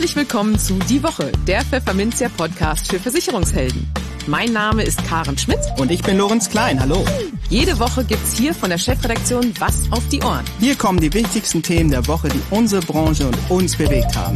Herzlich willkommen zu Die Woche, der Pfefferminzia-Podcast für Versicherungshelden. Mein Name ist Karen Schmidt. Und ich bin Lorenz Klein, hallo. Jede Woche gibt's hier von der Chefredaktion was auf die Ohren. Hier kommen die wichtigsten Themen der Woche, die unsere Branche und uns bewegt haben.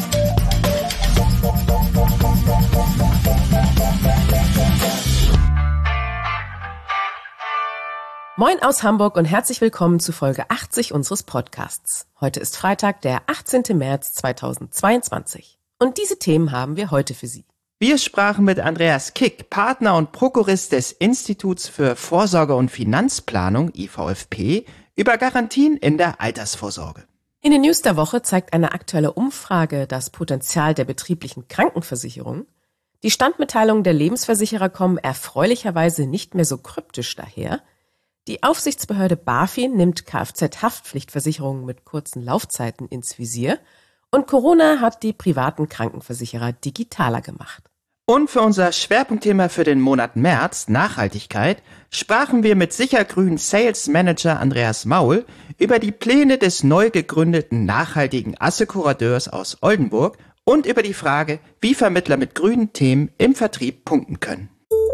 Moin aus Hamburg und herzlich willkommen zu Folge 80 unseres Podcasts. Heute ist Freitag, der 18. März 2022. Und diese Themen haben wir heute für Sie. Wir sprachen mit Andreas Kick, Partner und Prokurist des Instituts für Vorsorge und Finanzplanung, IVFP, über Garantien in der Altersvorsorge. In den News der Woche zeigt eine aktuelle Umfrage das Potenzial der betrieblichen Krankenversicherung. Die Standmitteilungen der Lebensversicherer kommen erfreulicherweise nicht mehr so kryptisch daher. Die Aufsichtsbehörde BaFin nimmt Kfz-Haftpflichtversicherungen mit kurzen Laufzeiten ins Visier und Corona hat die privaten Krankenversicherer digitaler gemacht. Und für unser Schwerpunktthema für den Monat März, Nachhaltigkeit, sprachen wir mit Sichergrün Sales Manager Andreas Maul über die Pläne des neu gegründeten nachhaltigen Assekurateurs aus Oldenburg und über die Frage, wie Vermittler mit grünen Themen im Vertrieb punkten können.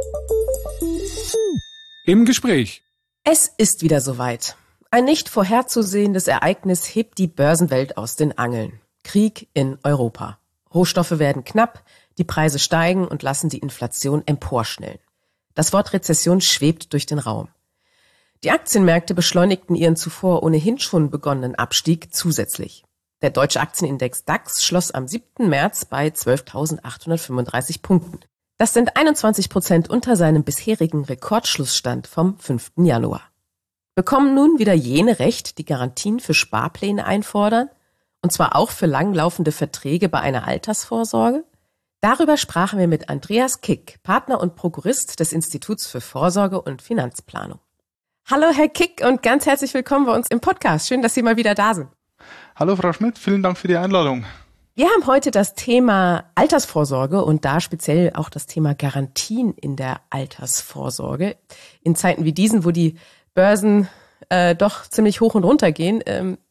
Im Gespräch. Es ist wieder soweit. Ein nicht vorherzusehendes Ereignis hebt die Börsenwelt aus den Angeln. Krieg in Europa. Rohstoffe werden knapp, die Preise steigen und lassen die Inflation emporschnellen. Das Wort Rezession schwebt durch den Raum. Die Aktienmärkte beschleunigten ihren zuvor ohnehin schon begonnenen Abstieg zusätzlich. Der deutsche Aktienindex DAX schloss am 7. März bei 12.835 Punkten. Das sind 21% unter seinem bisherigen Rekordschlussstand vom 5. Januar. Bekommen nun wieder jene Recht, die Garantien für Sparpläne einfordern? Und zwar auch für langlaufende Verträge bei einer Altersvorsorge? Darüber sprachen wir mit Andreas Kick, Partner und Prokurist des Instituts für Vorsorge und Finanzplanung. Hallo Herr Kick und ganz herzlich willkommen bei uns im Podcast. Schön, dass Sie mal wieder da sind. Hallo Frau Schmidt, vielen Dank für die Einladung. Wir haben heute das Thema Altersvorsorge und da speziell auch das Thema Garantien in der Altersvorsorge. In Zeiten wie diesen, wo die Börsen doch ziemlich hoch und runter gehen,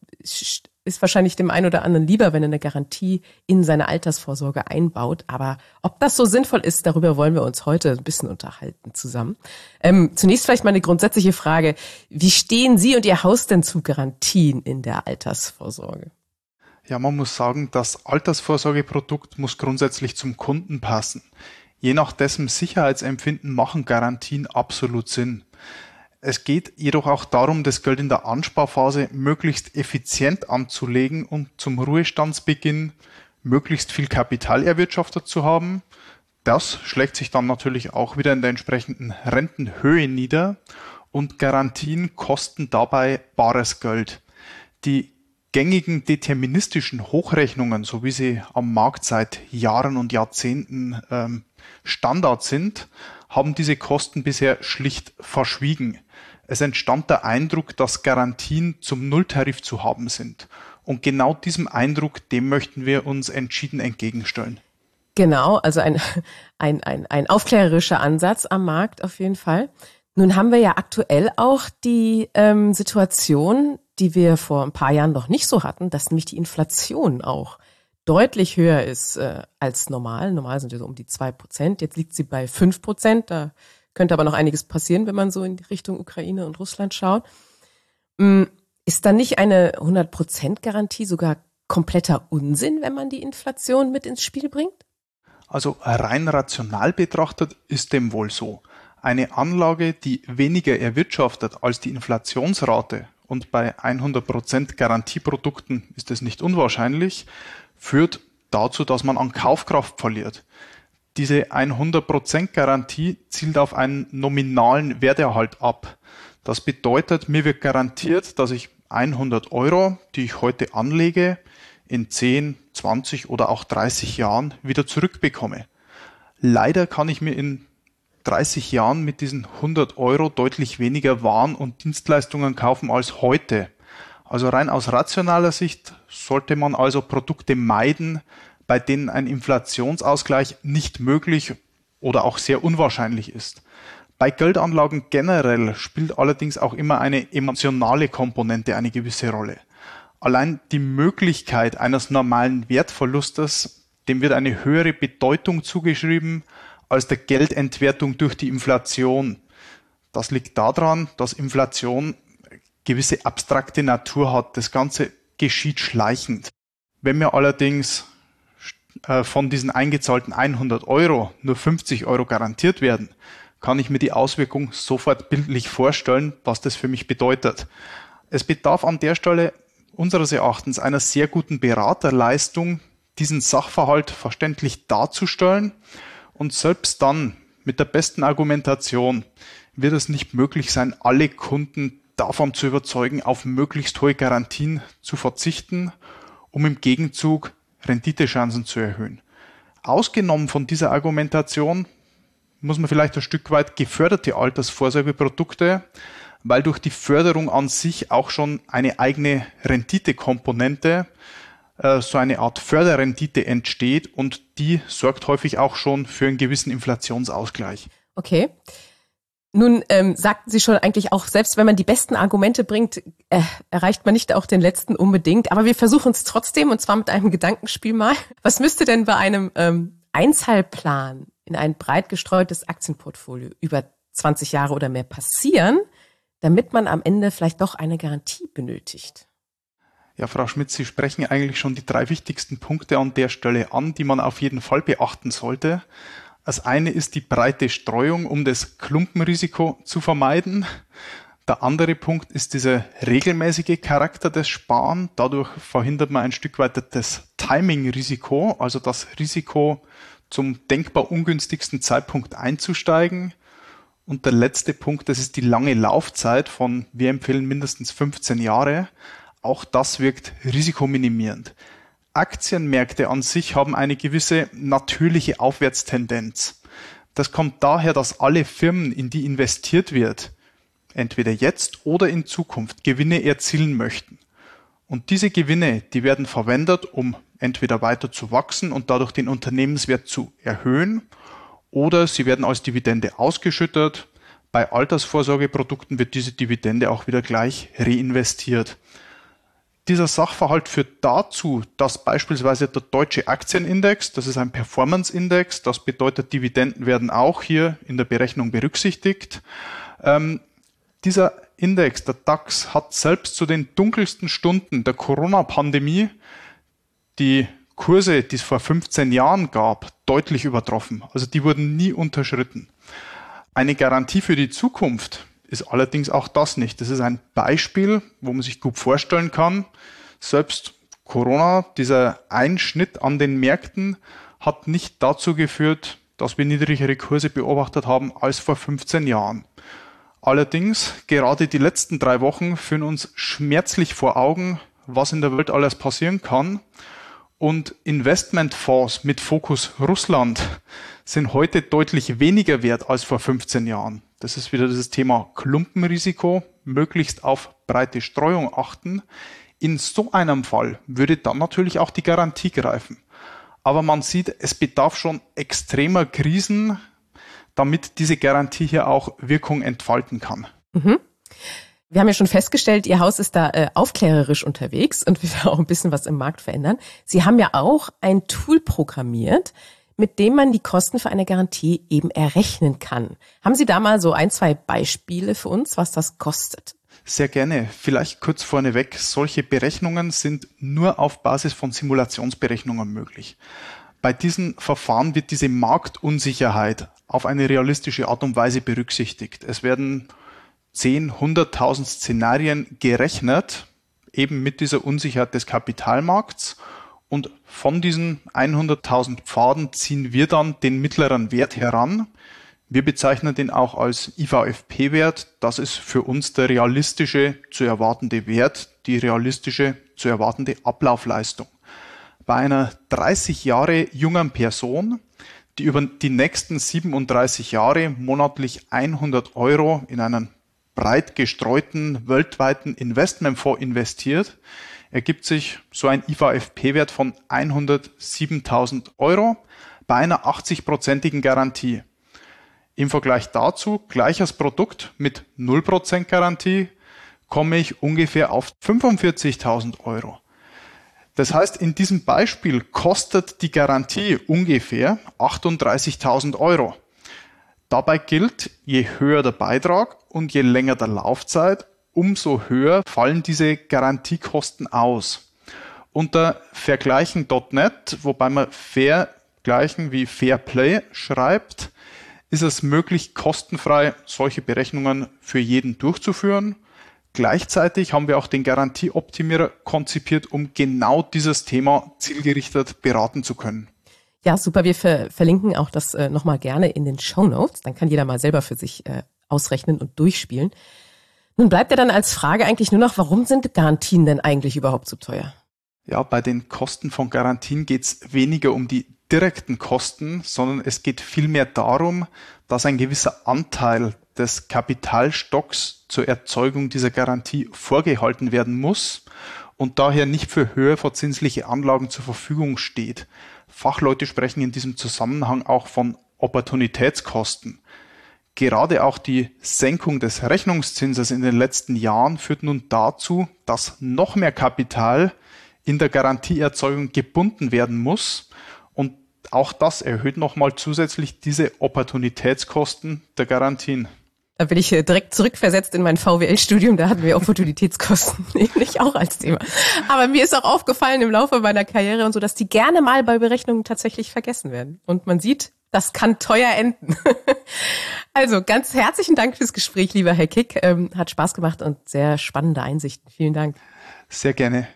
ist wahrscheinlich dem einen oder anderen lieber, wenn er eine Garantie in seine Altersvorsorge einbaut. Aber ob das so sinnvoll ist, darüber wollen wir uns heute ein bisschen unterhalten zusammen. Zunächst vielleicht mal eine grundsätzliche Frage. Wie stehen Sie und Ihr Haus denn zu Garantien in der Altersvorsorge? Ja, man muss sagen, das Altersvorsorgeprodukt muss grundsätzlich zum Kunden passen. Je nach dessen Sicherheitsempfinden machen Garantien absolut Sinn. Es geht jedoch auch darum, das Geld in der Ansparphase möglichst effizient anzulegen und zum Ruhestandsbeginn möglichst viel Kapital erwirtschaftet zu haben. Das schlägt sich dann natürlich auch wieder in der entsprechenden Rentenhöhe nieder und Garantien kosten dabei bares Geld. Die gängigen deterministischen Hochrechnungen, so wie sie am Markt seit Jahren und Jahrzehnten Standard sind, haben diese Kosten bisher schlicht verschwiegen. Es entstand der Eindruck, dass Garantien zum Nulltarif zu haben sind. Und genau diesem Eindruck, dem möchten wir uns entschieden entgegenstellen. Genau, also ein aufklärerischer Ansatz am Markt auf jeden Fall. Nun haben wir ja aktuell auch die Situation, die wir vor ein paar Jahren noch nicht so hatten, dass nämlich die Inflation auch deutlich höher ist als normal. Normal sind wir so um die 2%. Jetzt liegt sie bei 5%. Da könnte aber noch einiges passieren, wenn man so in Richtung Ukraine und Russland schaut. Ist dann nicht eine 100% Garantie sogar kompletter Unsinn, wenn man die Inflation mit ins Spiel bringt? Also rein rational betrachtet ist dem wohl so. Eine Anlage, die weniger erwirtschaftet als die Inflationsrate, und bei 100% Garantieprodukten ist es nicht unwahrscheinlich, führt dazu, dass man an Kaufkraft verliert. Diese 100% Garantie zielt auf einen nominalen Werterhalt ab. Das bedeutet, mir wird garantiert, dass ich 100 Euro, die ich heute anlege, in 10, 20 oder auch 30 Jahren wieder zurückbekomme. Leider kann ich mir in 30 Jahren mit diesen 100 Euro deutlich weniger Waren und Dienstleistungen kaufen als heute. Also rein aus rationaler Sicht sollte man also Produkte meiden, bei denen ein Inflationsausgleich nicht möglich oder auch sehr unwahrscheinlich ist. Bei Geldanlagen generell spielt allerdings auch immer eine emotionale Komponente eine gewisse Rolle. Allein die Möglichkeit eines normalen Wertverlustes, dem wird eine höhere Bedeutung zugeschrieben als der Geldentwertung durch die Inflation. Das liegt daran, dass Inflation gewisse abstrakte Natur hat. Das Ganze geschieht schleichend. Wenn mir allerdings von diesen eingezahlten 100 € nur 50 € garantiert werden, kann ich mir die Auswirkung sofort bildlich vorstellen, was das für mich bedeutet. Es bedarf an der Stelle unseres Erachtens einer sehr guten Beraterleistung, diesen Sachverhalt verständlich darzustellen, und selbst dann mit der besten Argumentation wird es nicht möglich sein, alle Kunden davon zu überzeugen, auf möglichst hohe Garantien zu verzichten, um im Gegenzug Renditechancen zu erhöhen. Ausgenommen von dieser Argumentation muss man vielleicht ein Stück weit geförderte Altersvorsorgeprodukte, weil durch die Förderung an sich auch schon eine eigene Renditekomponente, so eine Art Förderrendite entsteht, und die sorgt häufig auch schon für einen gewissen Inflationsausgleich. Okay. Nun sagten Sie schon eigentlich auch, selbst wenn man die besten Argumente bringt, erreicht man nicht auch den letzten unbedingt. Aber wir versuchen es trotzdem, und zwar mit einem Gedankenspiel mal. Was müsste denn bei einem Einzahlplan in ein breit gestreutes Aktienportfolio über 20 Jahre oder mehr passieren, damit man am Ende vielleicht doch eine Garantie benötigt? Ja, Frau Schmidt, Sie sprechen eigentlich schon die 3 wichtigsten Punkte an der Stelle an, die man auf jeden Fall beachten sollte. Das eine ist die breite Streuung, um das Klumpenrisiko zu vermeiden. Der andere Punkt ist dieser regelmäßige Charakter des Sparen. Dadurch verhindert man ein Stück weit das Timing-Risiko, also das Risiko, zum denkbar ungünstigsten Zeitpunkt einzusteigen. Und der letzte Punkt, das ist die lange Laufzeit von, wir empfehlen mindestens 15 Jahre. Auch das wirkt risikominimierend. Aktienmärkte an sich haben eine gewisse natürliche Aufwärtstendenz. Das kommt daher, dass alle Firmen, in die investiert wird, entweder jetzt oder in Zukunft Gewinne erzielen möchten. Und diese Gewinne, die werden verwendet, um entweder weiter zu wachsen und dadurch den Unternehmenswert zu erhöhen, oder sie werden als Dividende ausgeschüttet. Bei Altersvorsorgeprodukten wird diese Dividende auch wieder gleich reinvestiert. Dieser Sachverhalt führt dazu, dass beispielsweise der deutsche Aktienindex, das ist ein Performance-Index, das bedeutet, Dividenden werden auch hier in der Berechnung berücksichtigt. Dieser Index, der DAX, hat selbst zu den dunkelsten Stunden der Corona-Pandemie die Kurse, die es vor 15 Jahren gab, deutlich übertroffen. Also die wurden nie unterschritten. Eine Garantie für die Zukunft ist allerdings auch das nicht. Das ist ein Beispiel, wo man sich gut vorstellen kann, selbst Corona, dieser Einschnitt an den Märkten, hat nicht dazu geführt, dass wir niedrigere Kurse beobachtet haben als vor 15 Jahren. Allerdings, gerade die letzten 3 Wochen führen uns schmerzlich vor Augen, was in der Welt alles passieren kann. Und Investmentfonds mit Fokus Russland sind heute deutlich weniger wert als vor 15 Jahren. Das ist wieder das Thema Klumpenrisiko, möglichst auf breite Streuung achten. In so einem Fall würde dann natürlich auch die Garantie greifen. Aber man sieht, es bedarf schon extremer Krisen, damit diese Garantie hier auch Wirkung entfalten kann. Mhm. Wir haben ja schon festgestellt, Ihr Haus ist da aufklärerisch unterwegs und will auch ein bisschen was im Markt verändern. Sie haben ja auch ein Tool programmiert, mit dem man die Kosten für eine Garantie eben errechnen kann. Haben Sie da mal so 1, 2 Beispiele für uns, was das kostet? Sehr gerne. Vielleicht kurz vorneweg, solche Berechnungen sind nur auf Basis von Simulationsberechnungen möglich. Bei diesen Verfahren wird diese Marktunsicherheit auf eine realistische Art und Weise berücksichtigt. Es werden 10, 100.000 Szenarien gerechnet, eben mit dieser Unsicherheit des Kapitalmarkts. Und von diesen 100.000 Pfaden ziehen wir dann den mittleren Wert heran. Wir bezeichnen den auch als IVFP-Wert. Das ist für uns der realistische zu erwartende Wert, die realistische zu erwartende Ablaufleistung. Bei einer 30 Jahre jungen Person, die über die nächsten 37 Jahre monatlich 100 € in einen breit gestreuten weltweiten Investmentfonds investiert, ergibt sich so ein IVFP-Wert von 107.000 € bei einer 80-prozentigen Garantie. Im Vergleich dazu gleiches Produkt mit 0% Garantie komme ich ungefähr auf 45.000 Euro. Das heißt, in diesem Beispiel kostet die Garantie ungefähr 38.000 Euro. Dabei gilt, je höher der Beitrag und je länger der Laufzeit, umso höher fallen diese Garantiekosten aus. Unter vergleichen.net, wobei man vergleichen wie Fair Play schreibt, ist es möglich, kostenfrei solche Berechnungen für jeden durchzuführen. Gleichzeitig haben wir auch den Garantieoptimierer konzipiert, um genau dieses Thema zielgerichtet beraten zu können. Ja, super. Wir verlinken auch das nochmal gerne in den Shownotes. Dann kann jeder mal selber für sich ausrechnen und durchspielen. Nun bleibt ja dann als Frage eigentlich nur noch, warum sind Garantien denn eigentlich überhaupt so teuer? Ja, bei den Kosten von Garantien geht es weniger um die direkten Kosten, sondern es geht vielmehr darum, dass ein gewisser Anteil des Kapitalstocks zur Erzeugung dieser Garantie vorgehalten werden muss und daher nicht für höher verzinsliche Anlagen zur Verfügung steht. Fachleute sprechen in diesem Zusammenhang auch von Opportunitätskosten. Gerade auch die Senkung des Rechnungszinses in den letzten Jahren führt nun dazu, dass noch mehr Kapital in der Garantieerzeugung gebunden werden muss und auch das erhöht nochmal zusätzlich diese Opportunitätskosten der Garantien. Da bin ich direkt zurückversetzt in mein VWL-Studium, da hatten wir Opportunitätskosten nämlich auch als Thema. Aber mir ist auch aufgefallen im Laufe meiner Karriere und so, dass die gerne mal bei Berechnungen tatsächlich vergessen werden. Und man sieht, das kann teuer enden. Also ganz herzlichen Dank fürs Gespräch, lieber Herr Kick. Hat Spaß gemacht und sehr spannende Einsichten. Vielen Dank. Sehr gerne.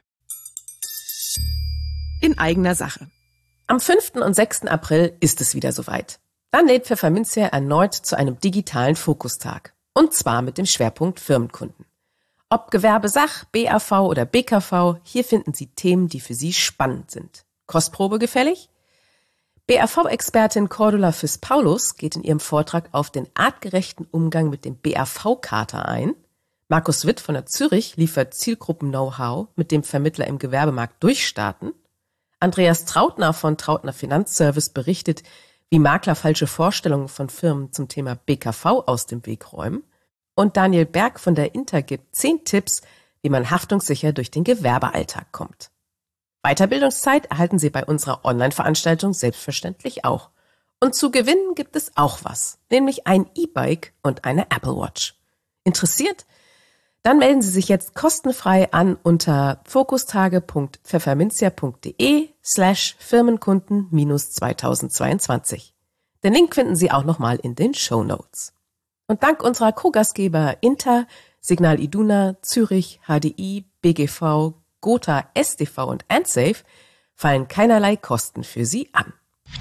In eigener Sache. Am 5. und 6. April ist es wieder soweit. Dann lädt Pfefferminzia erneut zu einem digitalen Fokustag. Und zwar mit dem Schwerpunkt Firmenkunden. Ob Gewerbesach, BAV oder BKV, hier finden Sie Themen, die für Sie spannend sind. Kostprobe gefällig? BAV-Expertin Cordula Fürst-Paulus geht in ihrem Vortrag auf den artgerechten Umgang mit dem BAV-Kater ein. Markus Witt von der Zürich liefert Zielgruppen-Know-how, mit dem Vermittler im Gewerbemarkt durchstarten. Andreas Trautner von Trautner Finanzservice berichtet, wie Makler falsche Vorstellungen von Firmen zum Thema BKV aus dem Weg räumen. Und Daniel Berg von der Inter gibt 10 Tipps, wie man haftungssicher durch den Gewerbealltag kommt. Weiterbildungszeit erhalten Sie bei unserer Online-Veranstaltung selbstverständlich auch. Und zu gewinnen gibt es auch was, nämlich ein E-Bike und eine Apple Watch. Interessiert? Dann melden Sie sich jetzt kostenfrei an unter fokustage.pfefferminzia.de/Firmenkunden-2022. Den Link finden Sie auch nochmal in den Shownotes. Und dank unserer Co-Gastgeber Inter, Signal Iduna, Zürich, HDI, BGV, Gotha, STV und AndSafe fallen keinerlei Kosten für Sie an.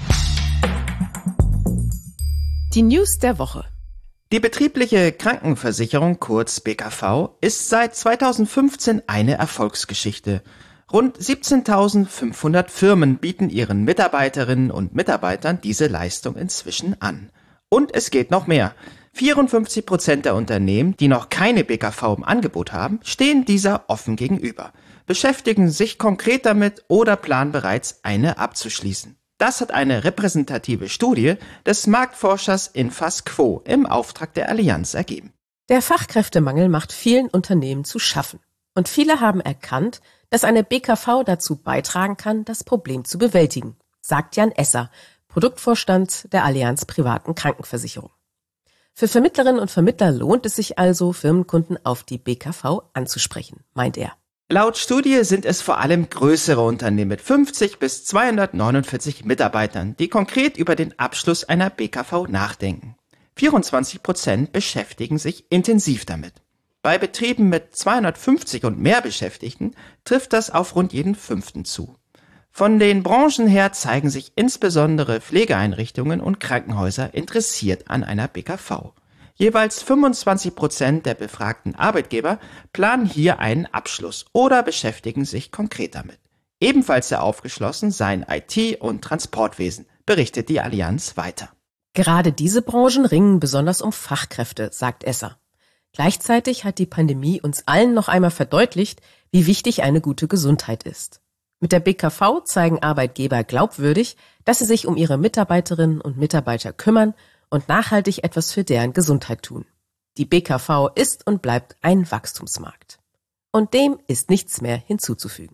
Die News der Woche. Die betriebliche Krankenversicherung, kurz BKV, ist seit 2015 eine Erfolgsgeschichte. Rund 17.500 Firmen bieten ihren Mitarbeiterinnen und Mitarbeitern diese Leistung inzwischen an. Und es geht noch mehr. 54% der Unternehmen, die noch keine BKV im Angebot haben, stehen dieser offen gegenüber, beschäftigen sich konkret damit oder planen bereits, eine abzuschließen. Das hat eine repräsentative Studie des Marktforschers Infasquo im Auftrag der Allianz ergeben. Der Fachkräftemangel macht vielen Unternehmen zu schaffen. Und viele haben erkannt, dass eine BKV dazu beitragen kann, das Problem zu bewältigen, sagt Jan Esser, Produktvorstand der Allianz Privaten Krankenversicherung. Für Vermittlerinnen und Vermittler lohnt es sich also, Firmenkunden auf die BKV anzusprechen, meint er. Laut Studie sind es vor allem größere Unternehmen mit 50 bis 249 Mitarbeitern, die konkret über den Abschluss einer BKV nachdenken. 24% beschäftigen sich intensiv damit. Bei Betrieben mit 250 und mehr Beschäftigten trifft das auf rund jeden 5. zu. Von den Branchen her zeigen sich insbesondere Pflegeeinrichtungen und Krankenhäuser interessiert an einer BKV. Jeweils 25% der befragten Arbeitgeber planen hier einen Abschluss oder beschäftigen sich konkret damit. Ebenfalls sehr aufgeschlossen seien IT- und Transportwesen, berichtet die Allianz weiter. Gerade diese Branchen ringen besonders um Fachkräfte, sagt Esser. Gleichzeitig hat die Pandemie uns allen noch einmal verdeutlicht, wie wichtig eine gute Gesundheit ist. Mit der BKV zeigen Arbeitgeber glaubwürdig, dass sie sich um ihre Mitarbeiterinnen und Mitarbeiter kümmern und nachhaltig etwas für deren Gesundheit tun. Die BKV ist und bleibt ein Wachstumsmarkt. Und dem ist nichts mehr hinzuzufügen.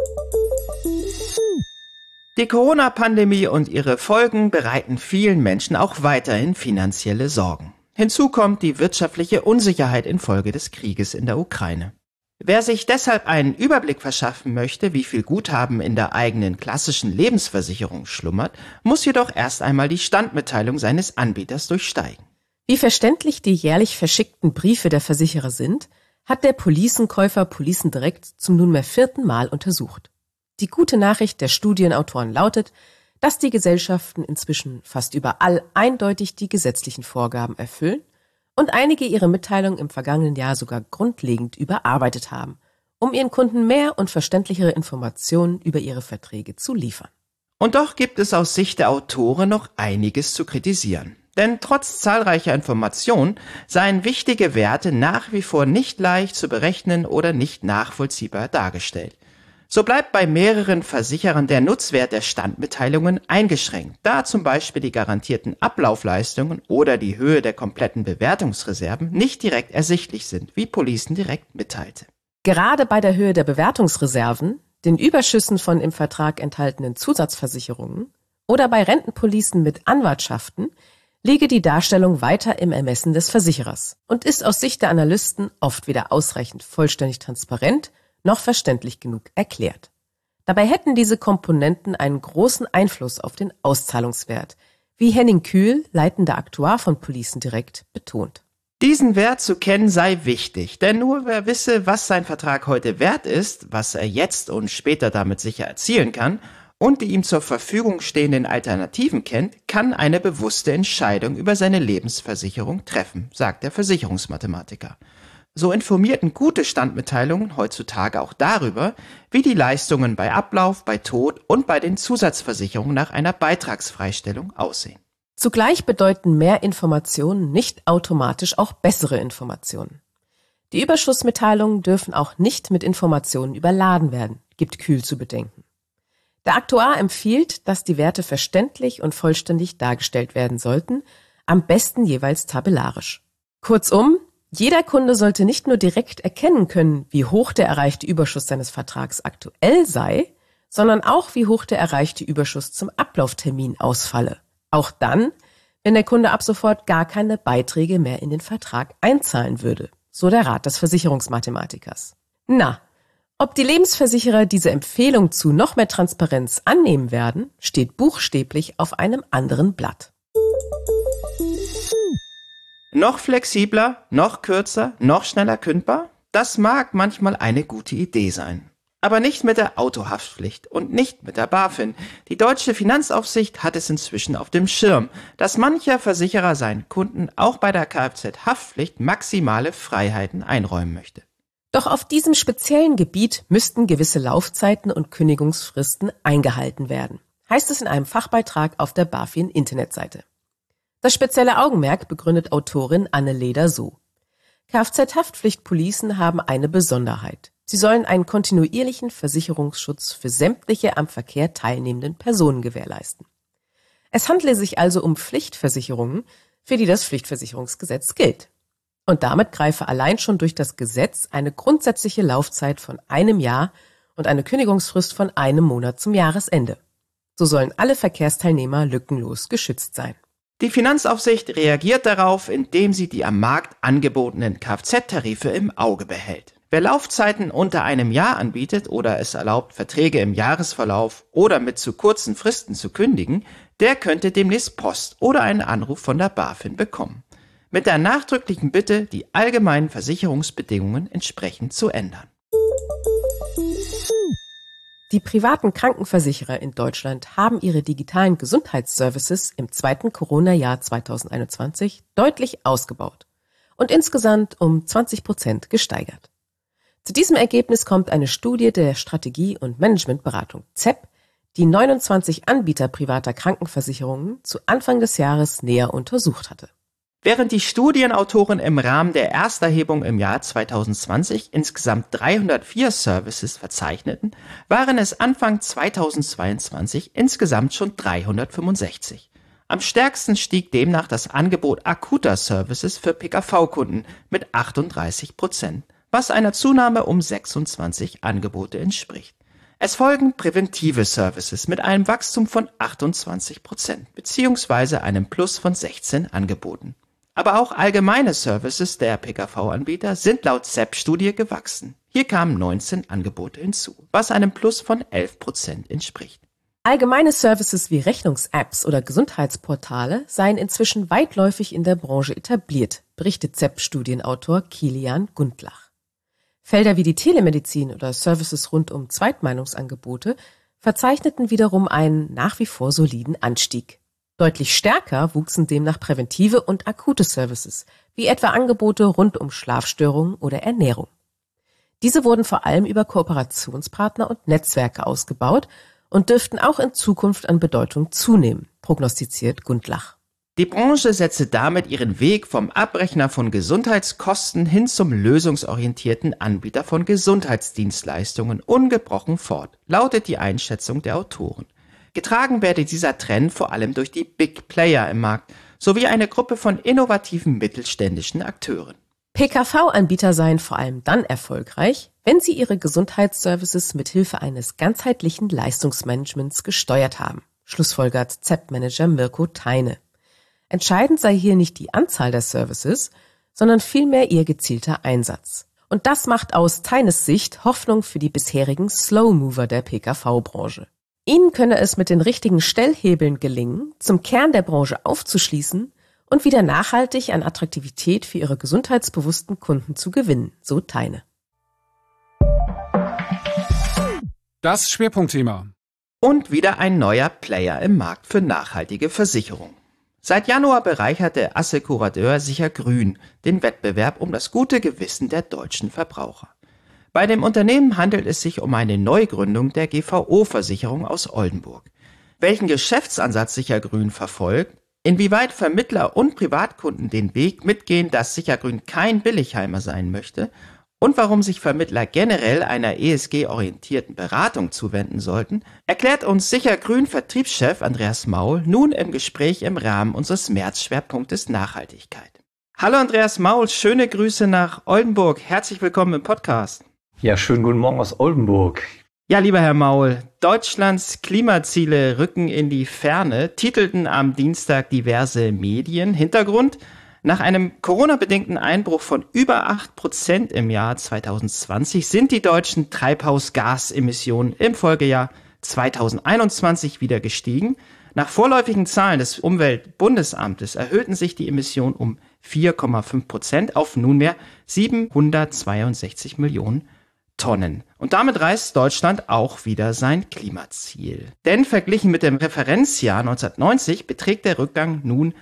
Die Corona-Pandemie und ihre Folgen bereiten vielen Menschen auch weiterhin finanzielle Sorgen. Hinzu kommt die wirtschaftliche Unsicherheit infolge des Krieges in der Ukraine. Wer sich deshalb einen Überblick verschaffen möchte, wie viel Guthaben in der eigenen klassischen Lebensversicherung schlummert, muss jedoch erst einmal die Standmitteilung seines Anbieters durchsteigen. Wie verständlich die jährlich verschickten Briefe der Versicherer sind, hat der Policenkäufer Policen Direkt zum nunmehr 4. Mal untersucht. Die gute Nachricht der Studienautoren lautet, dass die Gesellschaften inzwischen fast überall eindeutig die gesetzlichen Vorgaben erfüllen und einige ihre Mitteilungen im vergangenen Jahr sogar grundlegend überarbeitet haben, um ihren Kunden mehr und verständlichere Informationen über ihre Verträge zu liefern. Und doch gibt es aus Sicht der Autoren noch einiges zu kritisieren. Denn trotz zahlreicher Informationen seien wichtige Werte nach wie vor nicht leicht zu berechnen oder nicht nachvollziehbar dargestellt. So bleibt bei mehreren Versicherern der Nutzwert der Standmitteilungen eingeschränkt, da zum Beispiel die garantierten Ablaufleistungen oder die Höhe der kompletten Bewertungsreserven nicht direkt ersichtlich sind, wie Policen Direkt mitteilte. Gerade bei der Höhe der Bewertungsreserven, den Überschüssen von im Vertrag enthaltenen Zusatzversicherungen oder bei Rentenpolicen mit Anwartschaften liege die Darstellung weiter im Ermessen des Versicherers und ist aus Sicht der Analysten oft weder ausreichend vollständig transparent noch verständlich genug erklärt. Dabei hätten diese Komponenten einen großen Einfluss auf den Auszahlungswert, wie Henning Kühl, leitender Aktuar von Policen Direkt, betont. Diesen Wert zu kennen sei wichtig, denn nur wer wisse, was sein Vertrag heute wert ist, was er jetzt und später damit sicher erzielen kann und die ihm zur Verfügung stehenden Alternativen kennt, kann eine bewusste Entscheidung über seine Lebensversicherung treffen, sagt der Versicherungsmathematiker. So informierten gute Standmitteilungen heutzutage auch darüber, wie die Leistungen bei Ablauf, bei Tod und bei den Zusatzversicherungen nach einer Beitragsfreistellung aussehen. Zugleich bedeuten mehr Informationen nicht automatisch auch bessere Informationen. Die Überschussmitteilungen dürfen auch nicht mit Informationen überladen werden, gibt Kühl zu bedenken. Der Aktuar empfiehlt, dass die Werte verständlich und vollständig dargestellt werden sollten, am besten jeweils tabellarisch. Kurzum, jeder Kunde sollte nicht nur direkt erkennen können, wie hoch der erreichte Überschuss seines Vertrags aktuell sei, sondern auch, wie hoch der erreichte Überschuss zum Ablauftermin ausfalle. Auch dann, wenn der Kunde ab sofort gar keine Beiträge mehr in den Vertrag einzahlen würde, so der Rat des Versicherungsmathematikers. Na, ob die Lebensversicherer diese Empfehlung zu noch mehr Transparenz annehmen werden, steht buchstäblich auf einem anderen Blatt. Noch flexibler, noch kürzer, noch schneller kündbar? Das mag manchmal eine gute Idee sein. Aber nicht mit der Autohaftpflicht und nicht mit der BaFin. Die deutsche Finanzaufsicht hat es inzwischen auf dem Schirm, dass mancher Versicherer seinen Kunden auch bei der Kfz-Haftpflicht maximale Freiheiten einräumen möchte. Doch auf diesem speziellen Gebiet müssten gewisse Laufzeiten und Kündigungsfristen eingehalten werden, heißt es in einem Fachbeitrag auf der BaFin-Internetseite. Das spezielle Augenmerk begründet Autorin Anne Leder so: Kfz-Haftpflichtpolicen haben eine Besonderheit. Sie sollen einen kontinuierlichen Versicherungsschutz für sämtliche am Verkehr teilnehmenden Personen gewährleisten. Es handle sich also um Pflichtversicherungen, für die das Pflichtversicherungsgesetz gilt. Und damit greife allein schon durch das Gesetz eine grundsätzliche Laufzeit von 1 Jahr und eine Kündigungsfrist von 1 Monat zum Jahresende. So sollen alle Verkehrsteilnehmer lückenlos geschützt sein. Die Finanzaufsicht reagiert darauf, indem sie die am Markt angebotenen Kfz-Tarife im Auge behält. Wer Laufzeiten unter 1 Jahr anbietet oder es erlaubt, Verträge im Jahresverlauf oder mit zu kurzen Fristen zu kündigen, der könnte demnächst Post oder einen Anruf von der BaFin bekommen. Mit der nachdrücklichen Bitte, die allgemeinen Versicherungsbedingungen entsprechend zu ändern. Die privaten Krankenversicherer in Deutschland haben ihre digitalen Gesundheitsservices im 2. Corona-Jahr 2021 deutlich ausgebaut und insgesamt um 20% gesteigert. Zu diesem Ergebnis kommt eine Studie der Strategie- und Managementberatung ZEP, die 29 Anbieter privater Krankenversicherungen zu Anfang des Jahres näher untersucht hatte. Während die Studienautoren im Rahmen der Ersterhebung im Jahr 2020 insgesamt 304 Services verzeichneten, waren es Anfang 2022 insgesamt schon 365. Am stärksten stieg demnach das Angebot akuter Services für PKV-Kunden mit 38%, was einer Zunahme um 26 Angebote entspricht. Es folgen präventive Services mit einem Wachstum von 28% bzw. einem Plus von 16 Angeboten. Aber auch allgemeine Services der PKV-Anbieter sind laut ZEP-Studie gewachsen. Hier kamen 19 Angebote hinzu, was einem Plus von 11% entspricht. Allgemeine Services wie Rechnungs-Apps oder Gesundheitsportale seien inzwischen weitläufig in der Branche etabliert, berichtet ZEP-Studienautor Kilian Gundlach. Felder wie die Telemedizin oder Services rund um Zweitmeinungsangebote verzeichneten wiederum einen nach wie vor soliden Anstieg. Deutlich stärker wuchsen demnach präventive und akute Services, wie etwa Angebote rund um Schlafstörungen oder Ernährung. Diese wurden vor allem über Kooperationspartner und Netzwerke ausgebaut und dürften auch in Zukunft an Bedeutung zunehmen, prognostiziert Gundlach. Die Branche setze damit ihren Weg vom Abrechner von Gesundheitskosten hin zum lösungsorientierten Anbieter von Gesundheitsdienstleistungen ungebrochen fort, lautet die Einschätzung der Autoren. Getragen werde dieser Trend vor allem durch die Big Player im Markt sowie eine Gruppe von innovativen mittelständischen Akteuren. PKV-Anbieter seien vor allem dann erfolgreich, wenn sie ihre Gesundheitsservices mithilfe eines ganzheitlichen Leistungsmanagements gesteuert haben, schlussfolgert ZEP-Manager Mirko Theine. Entscheidend sei hier nicht die Anzahl der Services, sondern vielmehr ihr gezielter Einsatz. Und das macht aus Theines Sicht Hoffnung für die bisherigen Slow-Mover der PKV-Branche. Ihnen könne es mit den richtigen Stellhebeln gelingen, zum Kern der Branche aufzuschließen und wieder nachhaltig an Attraktivität für ihre gesundheitsbewussten Kunden zu gewinnen, so Theine. Das Schwerpunktthema. Und wieder ein neuer Player im Markt für nachhaltige Versicherung. Seit Januar bereichert der Assekurateur Sicher Grün den Wettbewerb um das gute Gewissen der deutschen Verbraucher. Bei dem Unternehmen handelt es sich um eine Neugründung der GVO-Versicherung aus Oldenburg. Welchen Geschäftsansatz Sicher Grün verfolgt, inwieweit Vermittler und Privatkunden den Weg mitgehen, dass Sicher Grün kein Billigheimer sein möchte und warum sich Vermittler generell einer ESG-orientierten Beratung zuwenden sollten, erklärt uns Sicher Grün Vertriebschef Andreas Maul nun im Gespräch im Rahmen unseres Märzschwerpunktes Nachhaltigkeit. Hallo Andreas Maul, schöne Grüße nach Oldenburg. Herzlich willkommen im Podcast. Ja, schönen guten Morgen aus Oldenburg. Ja, lieber Herr Maul, Deutschlands Klimaziele rücken in die Ferne, titelten am Dienstag diverse Medien. Hintergrund: Nach einem Corona-bedingten Einbruch von über 8% im Jahr 2020 sind die deutschen Treibhausgasemissionen im Folgejahr 2021 wieder gestiegen. Nach vorläufigen Zahlen des Umweltbundesamtes erhöhten sich die Emissionen um 4,5% auf nunmehr 762 Millionen Tonnen. Und damit reißt Deutschland auch wieder sein Klimaziel. Denn verglichen mit dem Referenzjahr 1990 beträgt der Rückgang nun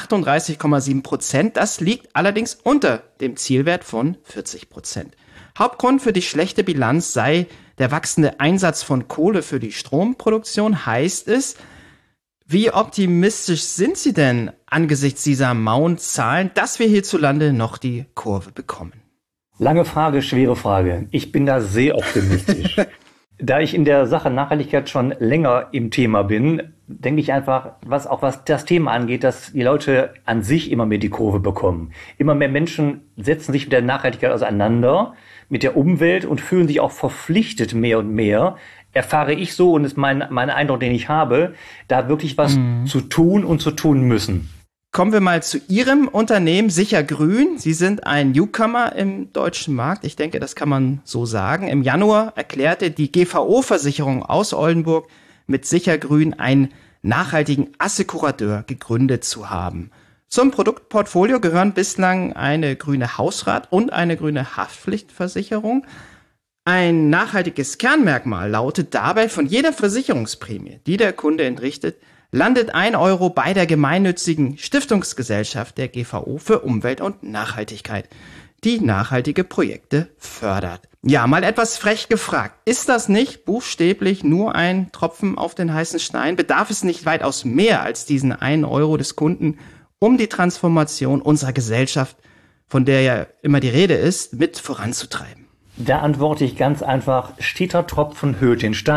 38,7%. Das liegt allerdings unter dem Zielwert von 40%. Hauptgrund für die schlechte Bilanz sei der wachsende Einsatz von Kohle für die Stromproduktion, heißt es. Wie optimistisch sind Sie denn angesichts dieser mauen Zahlen, dass wir hierzulande noch die Kurve bekommen? Lange Frage, schwere Frage. Ich bin da sehr optimistisch. Da ich in der Sache Nachhaltigkeit schon länger im Thema bin, denke ich einfach, was das Thema angeht, dass die Leute an sich immer mehr die Kurve bekommen. Immer mehr Menschen setzen sich mit der Nachhaltigkeit auseinander, mit der Umwelt und fühlen sich auch verpflichtet mehr und mehr. Erfahre ich so, und ist mein Eindruck, den ich habe, da wirklich was zu tun und zu tun müssen. Kommen wir mal zu Ihrem Unternehmen Sicher Grün. Sie sind ein Newcomer im deutschen Markt. Ich denke, das kann man so sagen. Im Januar erklärte die GVO-Versicherung aus Oldenburg mit Sicher Grün einen nachhaltigen Assekurateur gegründet zu haben. Zum Produktportfolio gehören bislang eine grüne Hausrat- und eine grüne Haftpflichtversicherung. Ein nachhaltiges Kernmerkmal lautet dabei: Von jeder Versicherungsprämie, die der Kunde entrichtet, landet 1 Euro bei der gemeinnützigen Stiftungsgesellschaft der GVO für Umwelt und Nachhaltigkeit, die nachhaltige Projekte fördert. Ja, mal etwas frech gefragt. Ist das nicht buchstäblich nur ein Tropfen auf den heißen Stein? Bedarf es nicht weitaus mehr als diesen 1 Euro des Kunden, um die Transformation unserer Gesellschaft, von der ja immer die Rede ist, mit voranzutreiben? Da antworte ich ganz einfach: Steter Tropfen höhlt den Stein.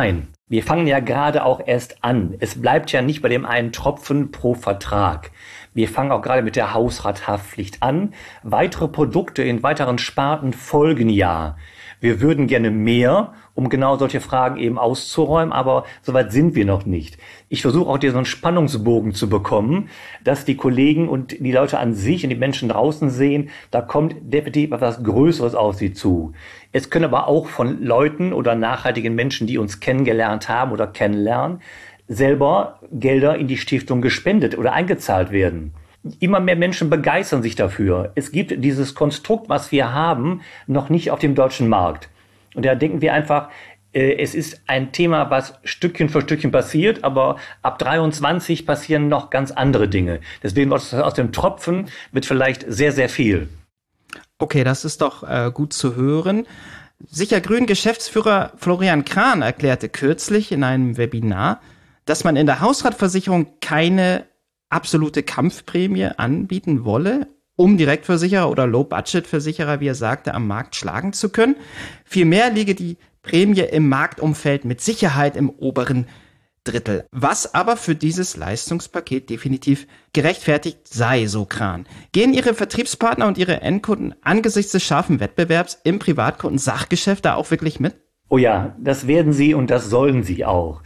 Wir fangen ja gerade auch erst an. Es bleibt ja nicht bei dem einen Tropfen pro Vertrag. Wir fangen auch gerade mit der Hausrathaftpflicht an. Weitere Produkte in weiteren Sparten folgen ja. Wir würden gerne mehr, um genau solche Fragen eben auszuräumen, aber soweit sind wir noch nicht. Ich versuche auch diesen Spannungsbogen zu bekommen, dass die Kollegen und die Leute an sich und die Menschen draußen sehen, da kommt definitiv etwas Größeres auf sie zu. Es können aber auch von Leuten oder nachhaltigen Menschen, die uns kennengelernt haben oder kennenlernen, selber Gelder in die Stiftung gespendet oder eingezahlt werden. Immer mehr Menschen begeistern sich dafür. Es gibt dieses Konstrukt, was wir haben, noch nicht auf dem deutschen Markt. Und da denken wir einfach, es ist ein Thema, was Stückchen für Stückchen passiert, aber ab 23 passieren noch ganz andere Dinge. Deswegen aus dem Tropfen wird vielleicht sehr, sehr viel. Okay, das ist doch gut zu hören. Sicher Grün Geschäftsführer Florian Kran erklärte kürzlich in einem Webinar, dass man in der Hausratversicherung keine absolute Kampfprämie anbieten wolle, um Direktversicherer oder Low-Budget-Versicherer, wie er sagte, am Markt schlagen zu können. Vielmehr liege die Prämie im Marktumfeld mit Sicherheit im oberen Drittel, was aber für dieses Leistungspaket definitiv gerechtfertigt sei, so Kran. Gehen Ihre Vertriebspartner und Ihre Endkunden angesichts des scharfen Wettbewerbs im Privatkunden-Sachgeschäft da auch wirklich mit? Oh ja, das werden sie und das sollen sie auch.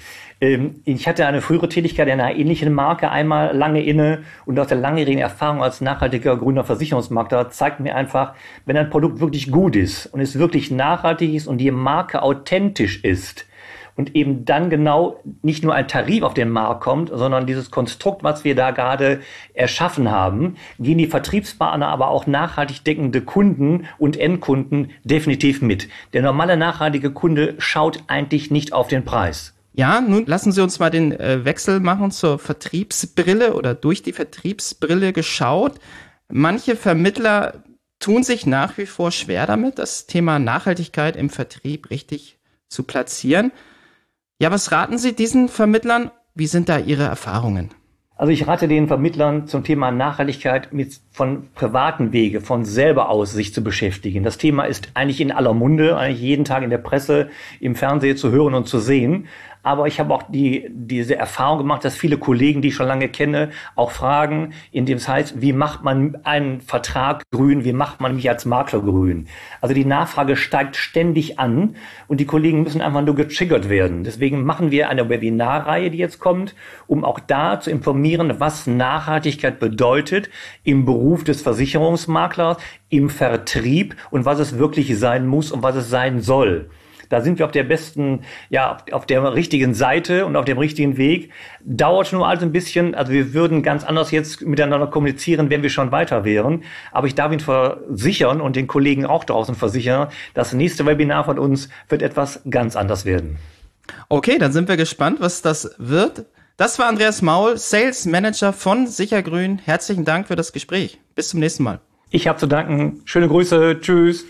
Ich hatte eine frühere Tätigkeit in einer ähnlichen Marke einmal lange inne und aus der langjährigen Erfahrung als nachhaltiger grüner Versicherungsmakler zeigt mir einfach, wenn ein Produkt wirklich gut ist und es wirklich nachhaltig ist und die Marke authentisch ist und eben dann genau nicht nur ein Tarif auf den Markt kommt, sondern dieses Konstrukt, was wir da gerade erschaffen haben, gehen die Vertriebspartner, aber auch nachhaltig denkende Kunden und Endkunden definitiv mit. Der normale nachhaltige Kunde schaut eigentlich nicht auf den Preis. Ja, nun lassen Sie uns mal den Wechsel machen zur Vertriebsbrille oder durch die Vertriebsbrille geschaut. Manche Vermittler tun sich nach wie vor schwer damit, das Thema Nachhaltigkeit im Vertrieb richtig zu platzieren. Ja, was raten Sie diesen Vermittlern? Wie sind da Ihre Erfahrungen? Also ich rate den Vermittlern zum Thema Nachhaltigkeit von privaten Wege, von selber aus sich zu beschäftigen. Das Thema ist eigentlich in aller Munde, eigentlich jeden Tag in der Presse, im Fernsehen zu hören und zu sehen. Aber ich habe auch diese Erfahrung gemacht, dass viele Kollegen, die ich schon lange kenne, auch fragen, indem es heißt, wie macht man einen Vertrag grün, wie macht man mich als Makler grün? Also die Nachfrage steigt ständig an und die Kollegen müssen einfach nur getriggert werden. Deswegen machen wir eine Webinarreihe, die jetzt kommt, um auch da zu informieren, was Nachhaltigkeit bedeutet im Beruf des Versicherungsmaklers, im Vertrieb und was es wirklich sein muss und was es sein soll. Da sind wir auf der besten, auf der richtigen Seite und auf dem richtigen Weg. Dauert nur also ein bisschen. Also wir würden ganz anders jetzt miteinander kommunizieren, wenn wir schon weiter wären. Aber ich darf Ihnen versichern und den Kollegen auch draußen versichern, das nächste Webinar von uns wird etwas ganz anders werden. Okay, dann sind wir gespannt, was das wird. Das war Andreas Maul, Sales Manager von Sicher Grün. Herzlichen Dank für das Gespräch. Bis zum nächsten Mal. Ich habe zu danken. Schöne Grüße. Tschüss.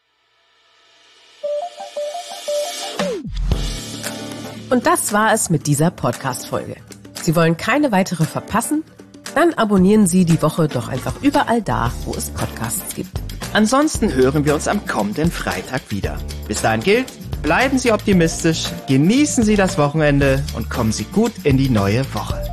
Und das war es mit dieser Podcast-Folge. Sie wollen keine weitere verpassen? Dann abonnieren Sie die Woche doch einfach überall da, wo es Podcasts gibt. Ansonsten hören wir uns am kommenden Freitag wieder. Bis dahin gilt, bleiben Sie optimistisch, genießen Sie das Wochenende und kommen Sie gut in die neue Woche.